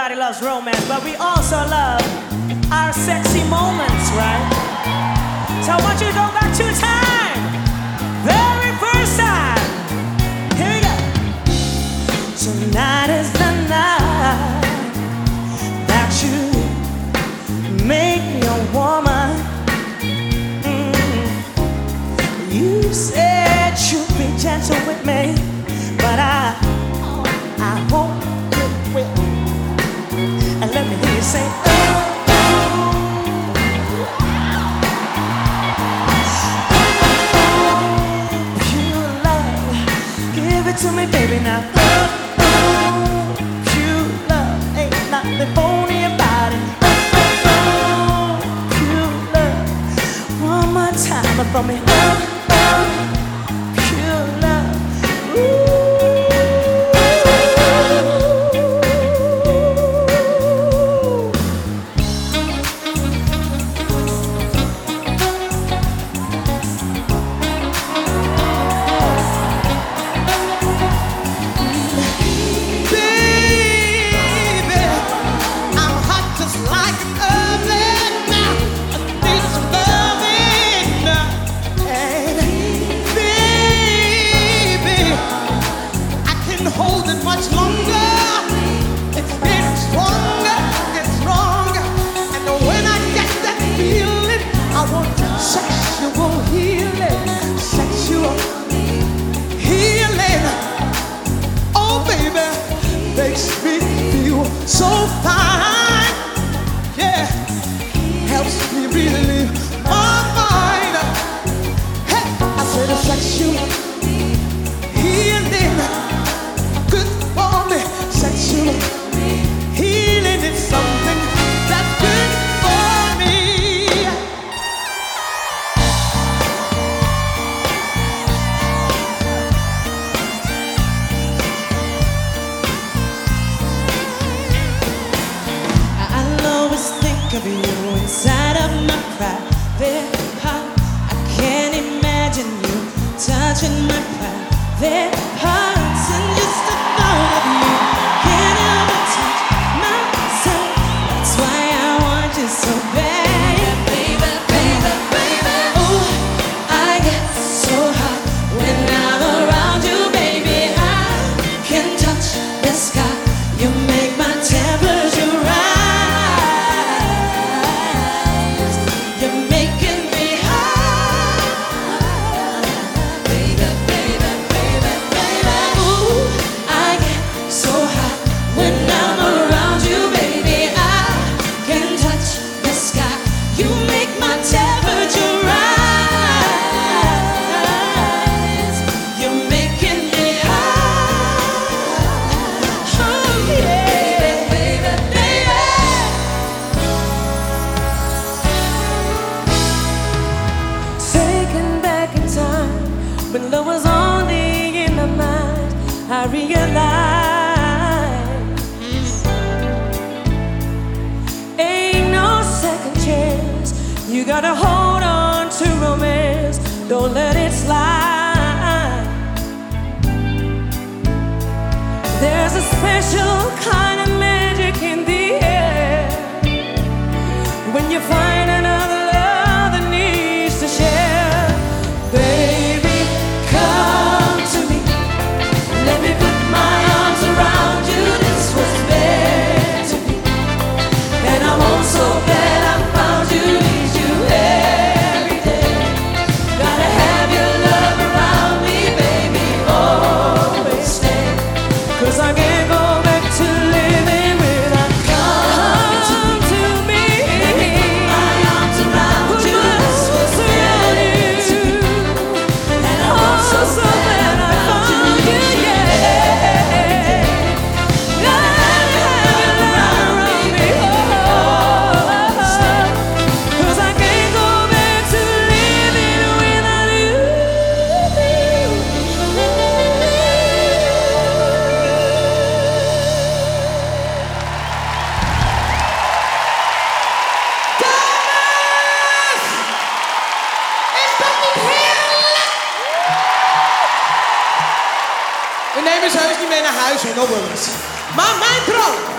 everybody loves romance, but we also love our sexy moments, right? So I want you to go back to time. Very first time. Here we go. Tonight is the night that you make me a woman. You said you'd be gentle with me, but I hope you will. And let me hear you say, oh, pure love, give it to me, baby, now. Oh, pure love, ain't nothing phony about it. Oh, pure love, one more time for me. Pure love, ooh. Makes me feel so fine, yeah, helps me relieve my mind. Hey, I said it's sexual healing, good for me. Sexual healing is something that's good for me. Of you inside of my private heart, I can't imagine you touching my private heart. And just the thought of you can't help but touch myself. That's why I want you so bad, baby, baby, baby. Ooh, I get so hot when I'm around you, baby. I can touch the sky. You make my temperature rise. When love was only in my mind, I realized ain't no second chance. You gotta hold on to romance, don't let it slide. There's a special kind of magic in the air when you find another love that needs to share. Baby, come to me. Let me put my arms around you. This was meant to be. And I'm all so glad I found you. Need you every day. Gotta have your love around me, baby. Always stay. 'Cause I can't go back to living without you. Come to me. Let me put my arms around you. This was meant to be. And I'm all so glad I found you. We nemen ze heus niet mee naar huis, no worries. Maar mijn droom